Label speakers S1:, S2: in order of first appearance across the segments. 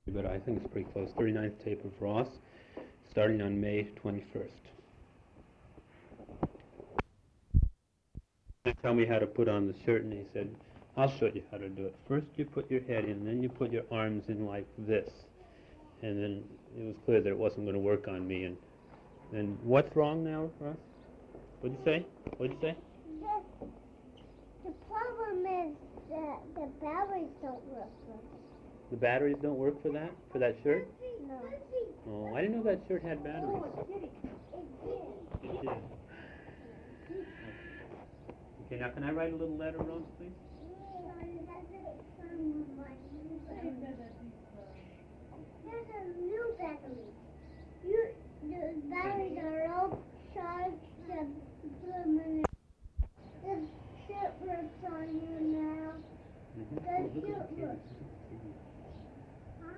S1: but I think it's pretty close. 39th tape of Ross, starting on May 21st. They tell me how to put on the shirt, and he said, I'll show you how to do it. First you put your head in, then you put your arms in like this. And then it was clear that it wasn't going to work on me. And then what's wrong now, Ross? What'd you say? What'd you say?
S2: The problem is that the batteries don't work for it.
S1: The batteries don't work for that? For that shirt?
S2: No.
S1: Oh, I didn't know that shirt had batteries.
S2: It did.
S1: It did. Okay, now can I write a little letter, Ross, please?
S2: There's a new battery. The batteries are all charged and permanent. The shirt works on you now. The shirt works. Huh?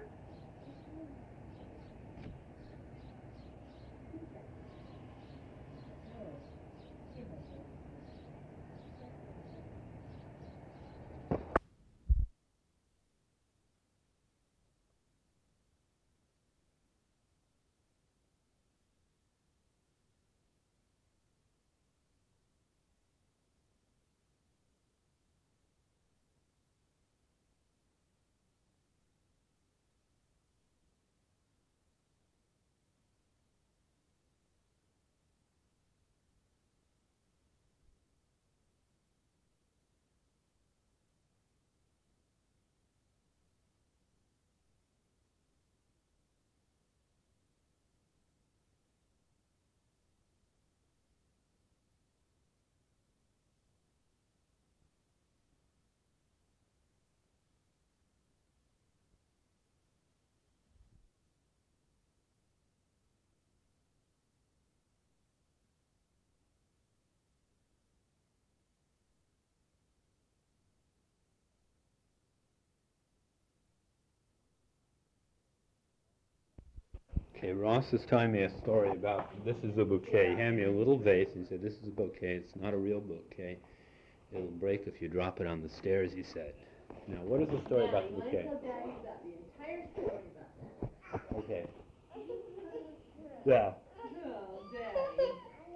S1: Okay, Ross is telling me a story about this is a bouquet. He handed me a little vase and he said, this is a bouquet. It's not a real bouquet. It'll break if you drop it on the stairs, he said. Now, what is the story about the bouquet?
S3: Daddy about the entire story about that.
S1: Okay. Yeah.
S3: Oh, Daddy.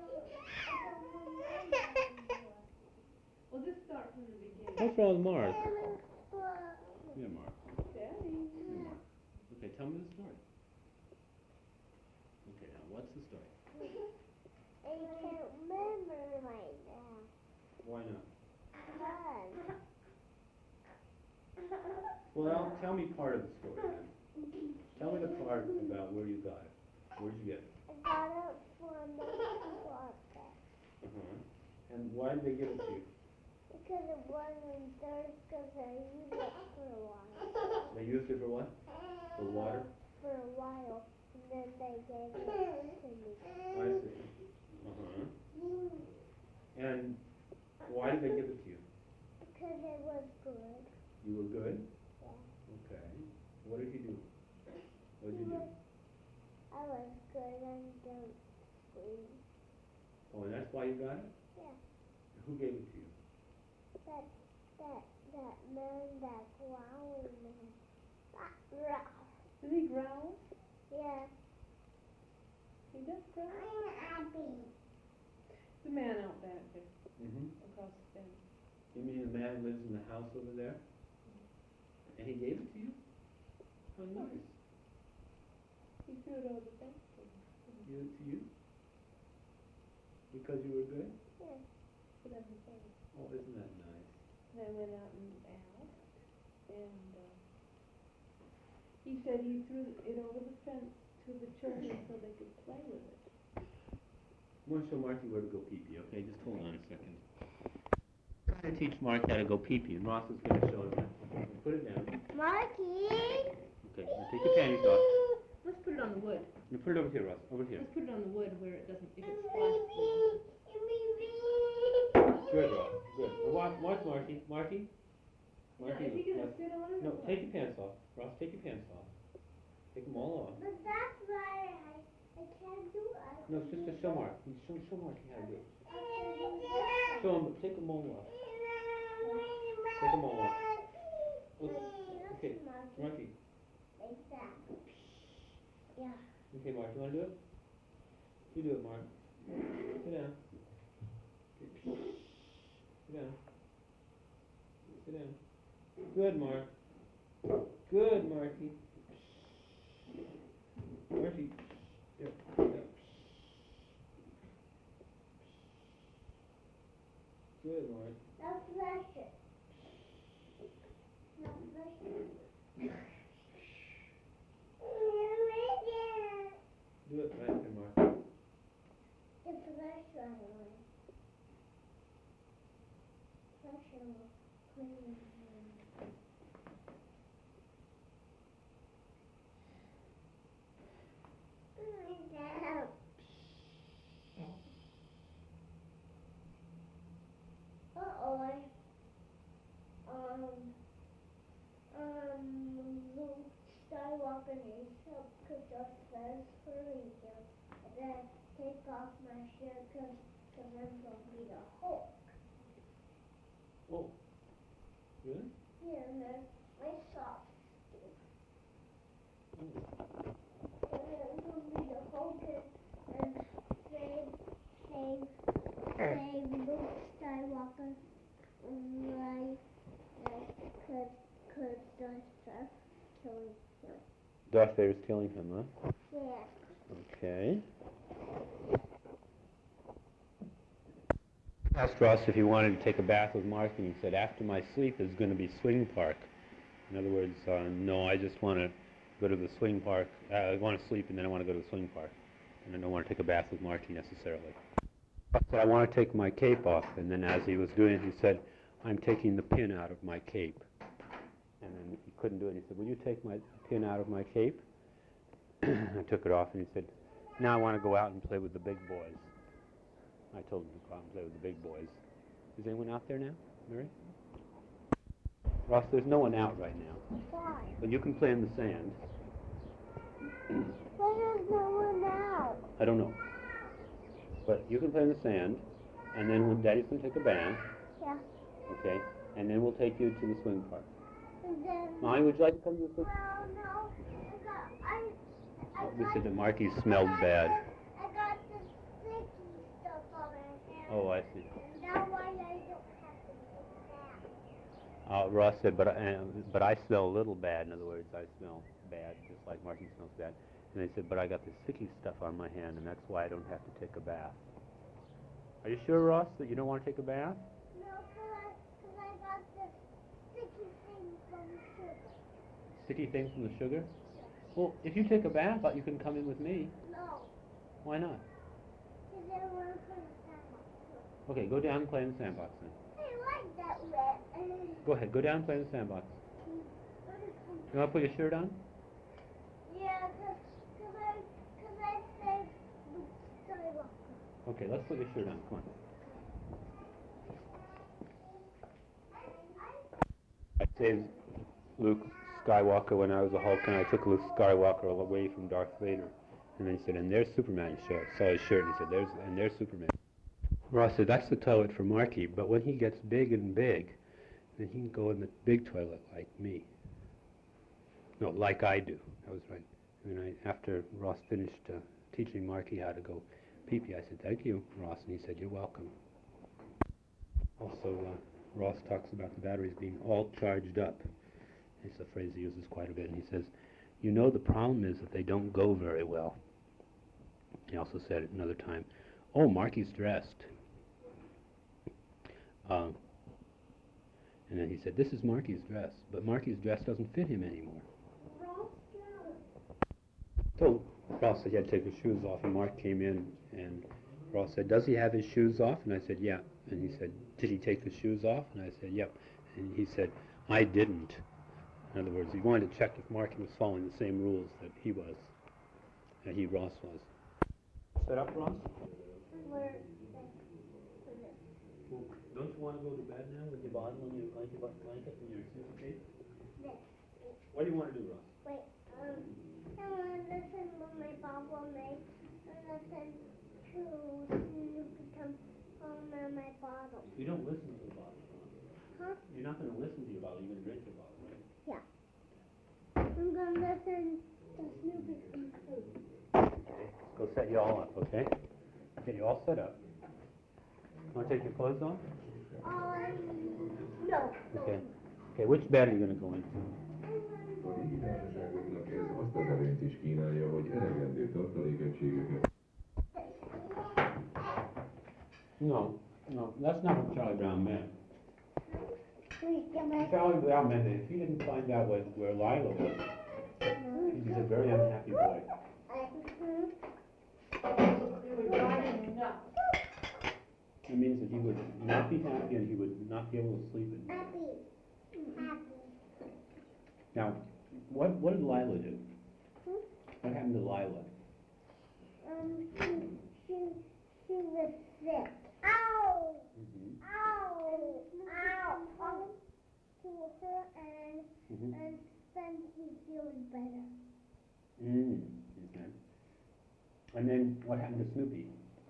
S3: Well, just start from the beginning.
S1: What's wrong with Mark? Yeah, Mark.
S3: Daddy.
S1: Yeah, Mark. Okay, tell me the story. Okay, now, what's the story?
S2: I can't remember right now.
S1: Why not?
S2: Fun.
S1: Well, tell me part of the story then. Tell me the part about where you got it. Where'd you get it?
S2: I got it from the closet.
S1: Uh-huh. And why did they give it to you?
S2: Because it wasn't theirs, because I used it for a while.
S1: They used it for what? For water?
S2: For a while, and then they gave it to me.
S1: I see. Uh-huh. And why did they give it to you?
S2: Because it was good.
S1: You were good?
S2: Yeah.
S1: Okay. What did you do? What did you do?
S2: I was good and don't scream.
S1: Oh, and that's why you got it?
S2: Yeah.
S1: Who gave it to you?
S2: That man, that growling man. Ralph.
S3: Does he growl?
S2: Yeah.
S3: He does growl?
S2: I'm happy.
S3: The man out back there,
S1: Mm-hmm.
S3: across the fence.
S1: You mean the man who lives in the house over there? And he gave it to you? How nice.
S3: He threw it over the fence.
S1: Give it to you? Because you were good?
S2: Yeah.
S3: Put it on the fence.
S1: Oh, isn't that nice?
S3: And I went out and asked, and he said he threw it over the fence to the children so they could play with it.
S1: I'm going to show Marky where to go pee-pee, okay? Just hold on a second. I'm going to teach Mark how to go pee-pee, and Ross is going to show him that. Put it down.
S2: Marky!
S1: Okay, now take your panties off.
S3: Let's put it on the wood.
S1: Now put it over here, Ross, over here.
S3: Let's put it on the wood where it doesn't, if it splashes.
S1: Good, Ross, good. Now watch Marky. Marky? Marky,
S3: Is he gonna
S1: Ross.
S3: sit on it?
S1: No, take your pants off. Ross, take your pants off. Take them all off.
S2: But that's why I can't do it.
S1: No, it's just to show Mark. Show Marky how to do it. Show him, but take them all off. Take them all off. Okay, Marky.
S2: exactly. Yeah.
S1: Okay, Mark, you want to do it? You do it, Mark. Sit down. Okay. Sit down. Sit down. Good, Mark. Good, Marky. Marky. Yep. Yep. Good, Mark.
S2: Now flush it. Now flush it.
S1: Do it right there, Mark.
S2: The flush right away. Flush it will clean it. Uh-oh, Luke Skywalker needs help because our friends hurry him. And then take off my shirt because I'm going to be the Hulk.
S1: Oh. Really?
S2: Yeah, and then my socks. And then I'm going to be the Hulk and save Luke Skywalker life could Darth killing him.
S1: Darth Vader's killing him, huh?
S2: Yeah.
S1: Okay. I asked Ross if he wanted to take a bath with Mark, and he said, after my sleep is going to be swing park. In other words, no, I just want to go to the swing park. I want to sleep, and then I want to go to the swing park. And I don't want to take a bath with Marky necessarily. I said, I want to take my cape off. And then as he was doing it, he said, I'm taking the pin out of my cape. And then he couldn't do it. He said, will you take my pin out of my cape? I took it off, and he said, now I want to go out and play with the big boys. I told him to go out and play with the big boys. Is anyone out there now, Mary? Ross, there's no one out right now.
S2: Why?
S1: But you can play in the sand.
S2: Why is no one out?
S1: I don't know. But you can play in the sand, and then when Daddy's going to take a bath,
S2: Yeah.
S1: okay, and then we'll take you to the swing park.
S2: And then...
S1: Mommy, would you like to come to the swing
S2: Well, no.
S1: We said that Marky smelled bad.
S2: I got the sticky stuff on my hand.
S1: Oh, I see.
S2: And now why I don't have to do that.
S1: Ross said, but I smell a little bad. In other words, I smell bad, just like Marky smells bad. And they said, but I got this sticky stuff on my hand, and that's why I don't have to take a bath. Are you sure, Ross, that you don't want to take a bath?
S2: No, because I got the sticky thing from the sugar.
S1: Sticky thing from the sugar? Well, if you take a bath, you can come in with me.
S2: No,
S1: Why not?
S2: because I want to put a sandbox.
S1: Okay, go down and play in the sandbox then.
S2: I like that wet.
S1: Go ahead, go down and play in the sandbox. You want to put your shirt on?
S2: Yeah, because I saved Luke Skywalker.
S1: Okay, let's put your shirt on. Come on. I saved Luke Skywalker when I was a Hulk, and I took Luke Skywalker away from Darth Vader. And then he said, and there's Superman. He saw his shirt, and he said, and there's Superman. Ross said, that's the toilet for Marky, but when he gets big and big, then he can go in the big toilet like me. No, like I do. That was right. And then after Ross finished teaching Marky how to go pee-pee, I said, thank you, Ross, and he said, you're welcome. Also, Ross talks about the batteries being all charged up. It's a phrase he uses quite a bit, and he says, you know, the problem is that they don't go very well. He also said at another time, oh, Marky's dressed. And then he said, this is Marky's dress, but Marky's dress doesn't fit him anymore. So Ross said he had to take his shoes off, and Mark came in, and Ross said, does he have his shoes off? And I said, yeah. And he said, did he take the shoes off? And I said, yep. And he said, I didn't. In other words, he wanted to check if Marky was following the same rules that he was, Ross was. Set up, Ross? Well, don't you want to go to bed now with your bottle and your blanket and your suitcase?
S2: Yes.
S1: What do you want to do, Ross?
S2: Wait, I want to listen to my Bible mate and listen to Snoopy come home in my bottle.
S1: You don't listen to the bottle, Ross.
S2: Huh?
S1: You're not going to listen to your bottle, you're going to drink your bottle, right?
S2: Yeah. gonna listen to Snoopy.
S1: Go set you all up, okay? Get you all set up. Want to take your clothes off?
S2: No.
S1: Okay. Okay, which bed are you going to go into?
S4: A légitársaságoknak ez azt az előnyt is kínálja, hogy elegendő tartalékegységüket.
S1: No, that's not what Charlie Brown meant.
S2: We can make
S1: Charlie Brown meant that if he didn't find out where Lila was, he was a very unhappy boy. It means that he would not be happy and he would not be able to sleep at night.
S2: happy.
S1: Now, what did Lila do? What happened to Lila?
S2: She was sick. Ow!
S1: Mm-hmm.
S2: Ow! Ow! To her and
S1: Mm-hmm.
S2: and then she's feeling better.
S1: Okay. And then what happened to Snoopy?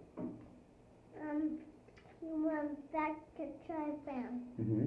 S2: He went back to Charlie Brown.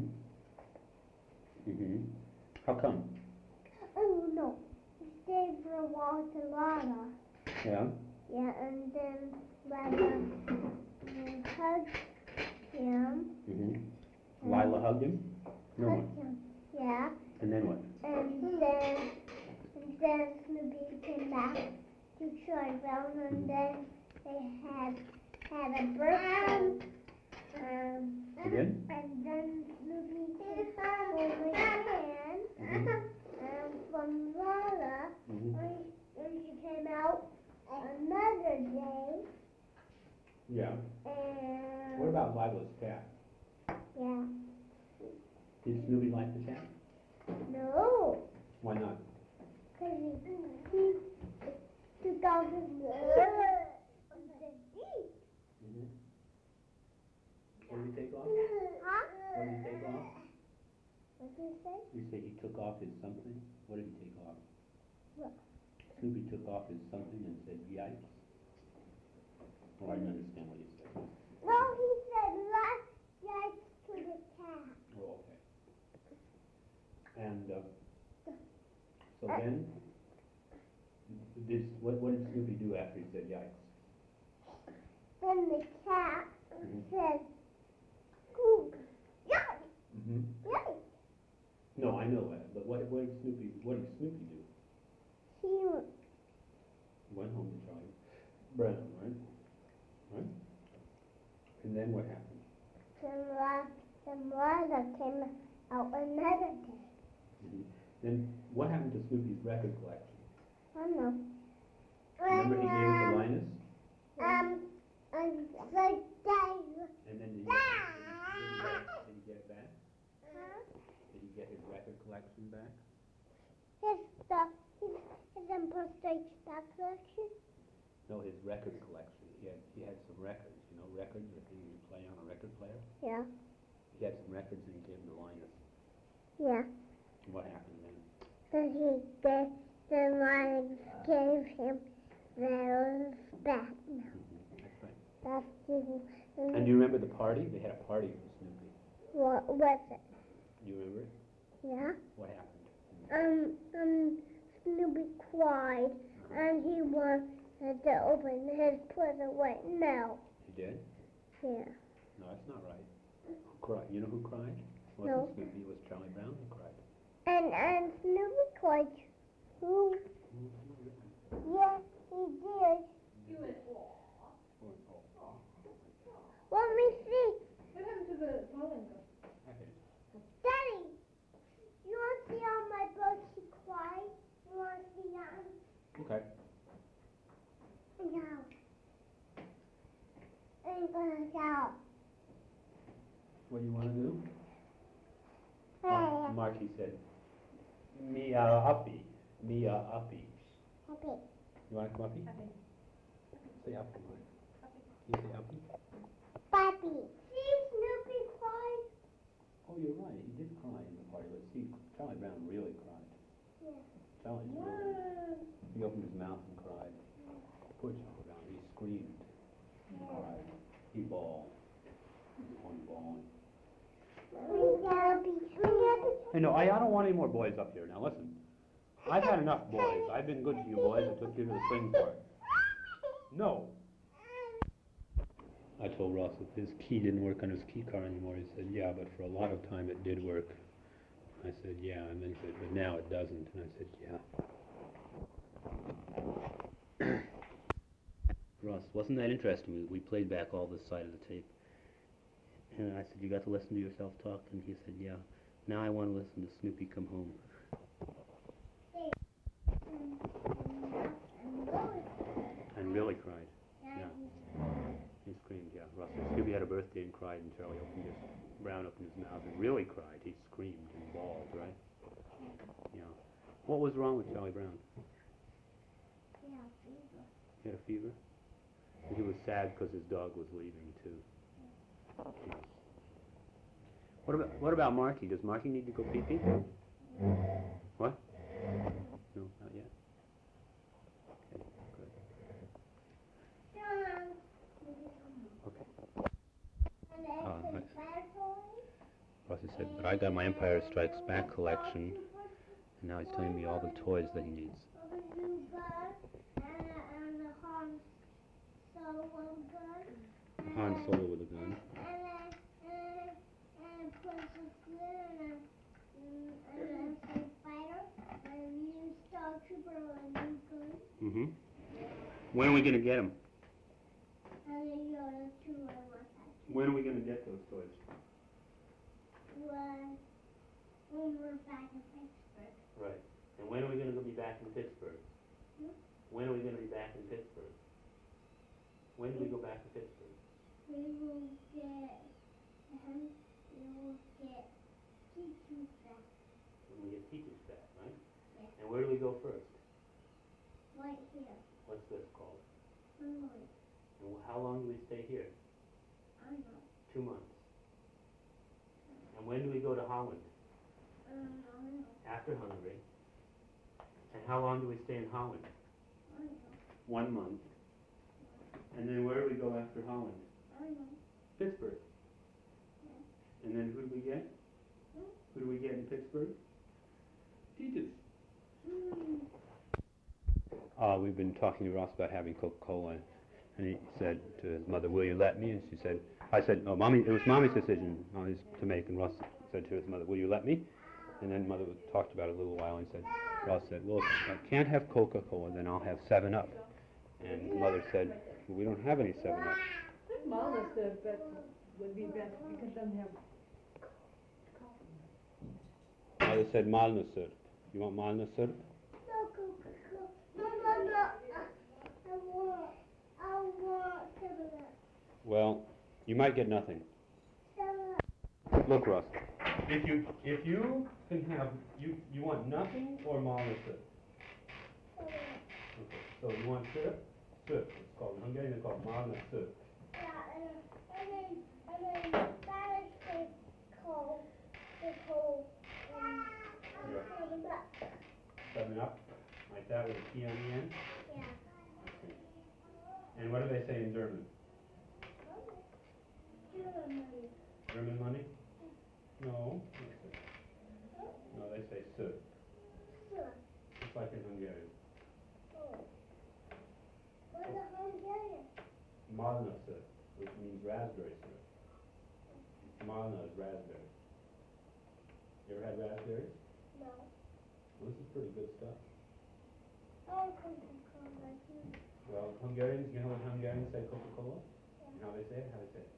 S1: How come?
S2: Oh no! He stayed for a while to Lana.
S1: Yeah.
S2: Yeah, and then Lana hugged him.
S1: Lila hugged him? No
S2: Hugged
S1: one.
S2: him. Yeah.
S1: And then what?
S2: And then Snoopy came back to Charlie Brown, and then they had a birthday.
S1: Again?
S2: And then Snoopy took over his hand from Lala, when she came out another day.
S1: Yeah.
S2: And
S1: What about Lila's cat?
S2: yeah,
S1: Did Snoopy like the cat?
S2: no,
S1: Why not?
S2: because he took off his and said, "Eat."
S1: What did he take off?
S2: Huh?
S1: What did he take off?
S2: What did you say?
S1: You say he took off his something? What did he take off?
S2: What?
S1: Snoopy took off his something and said, yikes. Oh, I didn't understand what you said.
S2: No, he said last yikes to the cat.
S1: Oh, okay. And so then, what did Snoopy do after he said yikes?
S2: Then the cat said, "Ooh, yikes, yikes."
S1: No, I know that, but what did Snoopy do?
S2: He
S1: Went home to Charlie Brown, right? And then what happened?
S2: then Lila came out another day.
S1: Then what happened to Snoopy's record collection?
S2: I don't know.
S1: Remember he gave it to Linus?
S2: Like that.
S1: And then did he get it back? Did he get his record collection back?
S2: His stuff, his postage stuff collection.
S1: No, his record collection. He had some records, records that he would play on a record player.
S2: Yeah.
S1: He had some records and he gave them to Linus.
S2: Yeah.
S1: And what happened then?
S2: Then Linus gave him those back.
S1: That's right.
S2: That's his.
S1: And do you remember the party? They had a party for Snoopy.
S2: What was it?
S1: Do you remember it?
S2: Yeah.
S1: What happened?
S2: Snoopy cried, and he wanted to open his present right now.
S1: He did?
S2: Yeah.
S1: No, that's not right. Who cried? You know who cried? It
S2: No.
S1: wasn't Snoopy, it was Charlie Brown who cried.
S2: And Snoopy cried too. Yes, he did.
S3: You went, aw.
S2: Let me see.
S3: What happened to the pollen?
S2: Daddy, you want to see on my boat she cried? You want to see that?
S1: Okay.
S2: No. I'm gonna go.
S1: What do you want to do?
S2: Hey.
S1: Marky said, Mia uppy. Mia uppy.
S2: Okay.
S1: You want to come uppy? Say uppy, Mark. You say uppy?
S2: Papi. See Snoopy cried?
S1: Oh, you're right. He did cry in the party. But see, Charlie Brown really cried.
S2: Yeah.
S1: Charlie's really. He opened his mouth and cried. Poor Charlie Brown. He screamed. He cried. He bawled. He was one bawling.
S2: We gotta be.
S1: Hey, no, I don't want any more boys up here. Now listen. I've had enough, boys. I've been good to you, boys. I took you to the swing park. No. I told Ross that his key didn't work on his key car anymore. He said, yeah, but for a lot of time it did work. I said, yeah, and then he said, but now it doesn't. And I said, yeah. Ross, wasn't that interesting? We played back all this side of the tape. And I said, you got to listen to yourself talk? And he said, yeah. Now I want to listen to Snoopy Come Home. And Billy cried. Yeah. He screamed, yeah. Ross said, Snoopy had a birthday and cried, and Charlie Brown opened his mouth and really cried. He screamed and bawled, right? Yeah. What was wrong with Charlie Brown?
S2: Yeah, fever.
S1: He had a fever? And he was sad because his dog was leaving, too. Yeah. What about Marky? Does Marky need to go pee-pee? What? No, not yet. Okay, good. Okay. Rossy said, but I got my Empire Strikes Back collection, and now he's telling me all the toys that he needs. Han Solo with a gun. Mm-hmm. When are we going to get them? When are we going to get those toys?
S2: When we're back in Pittsburgh.
S1: Right. And when are we going to be back in Pittsburgh? When are we going to be back in Pittsburgh? When do we go back to Pittsburgh?
S2: We will get teachers back.
S1: When we get teachers back, right?
S2: Yeah.
S1: And where do we go first?
S2: Right here.
S1: What's this called?
S2: Hungary.
S1: And how long do we stay here?
S2: I know.
S1: 2 months. And when do we go to Holland?
S2: I know.
S1: After Hungary. And how long do we stay in Holland?
S2: I know.
S1: 1 month. And then where do we go after Holland?
S2: I know.
S1: Pittsburgh.
S2: Yeah.
S1: And then who do we get? Who do we get in Pittsburgh? Teachers. We've been talking to Ross about having Coca-Cola, and he said to his mother, will you let me? And she said, I said, no, Mommy, it was Mommy's decision to make, and Ross said to his mother, will you let me? And then Mother talked about it a little while, and Ross said, well, if I can't have Coca-Cola, then I'll have 7-Up. And Mother said, well, we don't have any 7-Up.
S3: Mama said that would be best because then have
S1: Mother said, Malna syrup. You want Malna syrup?
S2: No, Coca-Cola. No. I want 7-Up.
S1: Well, you might get nothing.
S2: 7-Up.
S1: Look, Ross, if you can have, you want nothing or Malna syrup?
S2: 7-Up.
S1: Okay, so you want syrup? Syrup, it's called, in Hungarian it's called Malna syrup.
S2: Yeah, and then that is the cold, 7-Up.
S1: 7-Up, like that with a T on the end?
S2: Yeah.
S1: And what do they say in German?
S2: Germany.
S1: German money? No. No, they say syrup.
S2: Sure.
S1: Just like in Hungarian.
S2: Oh. What's a Hungarian?
S1: Malna syrup, which means raspberry syrup. Malna is raspberry. You ever had raspberries?
S2: No.
S1: Well, this is pretty good stuff.
S2: Oh, Coca-Cola too.
S1: Well, Hungarians, you know what Hungarians say Coca-Cola?
S2: Yeah.
S1: And how they say it? How they say it?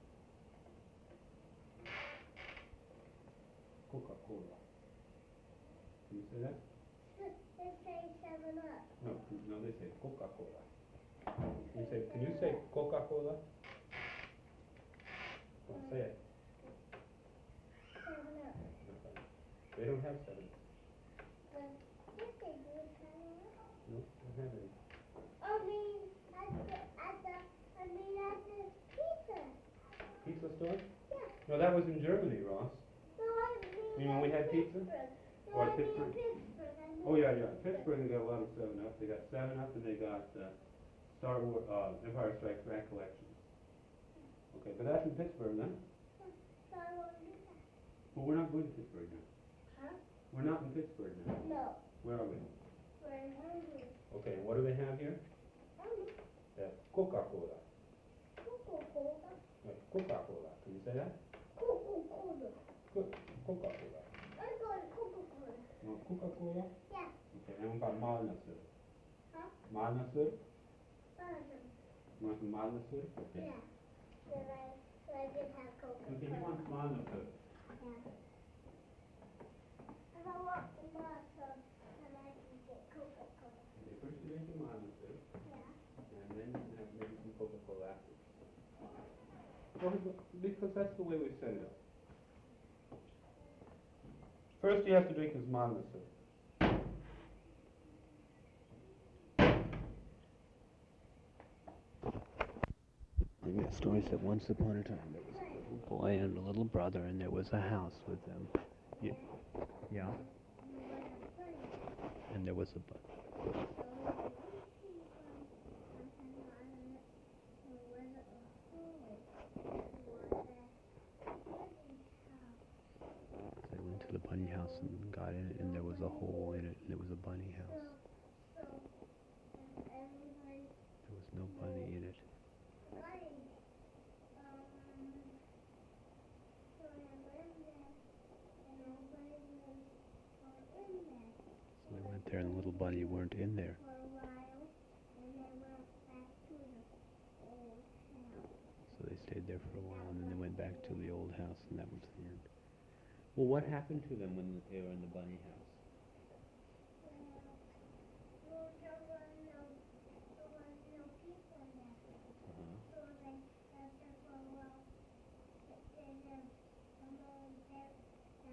S1: Coca-Cola. Can you say that?
S2: They say 7-Up.
S1: No, they say Coca-Cola. Can you say Coca-Cola? Well, say it.
S2: 7-Up.
S1: They don't have 7.
S2: But yes, they do 7-Up.
S1: No, they don't have any.
S2: I mean, at the pizza.
S1: Pizza store?
S2: Yeah.
S1: No, that was in Germany, Ross.
S2: No, I mean.
S1: You mean when we had pizza?
S2: Pittsburgh. No,
S1: Or
S2: I mean
S1: Pittsburgh?
S2: Pittsburgh.
S1: Oh, yeah. Pittsburgh, they got a lot of 7-Up. They got 7-Up and they got Star Wars, Empire Strikes Back collections. Okay, but that's in Pittsburgh, then?
S2: So I won't do that.
S1: Well, we're not going to Pittsburgh now.
S2: Huh?
S1: We're not in Pittsburgh now.
S2: No.
S1: Where are we?
S2: very hungry.
S1: Okay, what do they have here? Coca-Cola.
S2: Coca-Cola.
S1: Coca-Cola. Can you say that?
S2: Coca-Cola.
S1: Coca-Cola.
S2: I got Coca-Cola.
S1: No, Coca-Cola?
S2: Yeah.
S1: Okay, then we've got Malnasur.
S2: Huh?
S1: Malnasur?
S2: Frozen.
S1: You want some Malnasur? Okay.
S2: Yeah. So I can have Coca-Cola.
S1: Okay, he wants Malnasur.
S2: Yeah. If I want water, then I can get Coca-Cola.
S1: Okay, first you drink your Malnasur,
S2: Yeah.
S1: and then you have maybe some Coca-Cola after. Well, because that's the way we set it up. First you have to drink his Malnasur. The story said once upon a time there was a little boy and a little brother, and there was a house with them. Yeah. And there was a They went to the bunny house and got in it, and there was a hole in it, and it was a bunny house. There was no bunny in it. So they went there, and the little bunny weren't in there. So they stayed there for a while, and then they went back to the old house, and that was the end. Well, what happened to them when they were in the bunny house?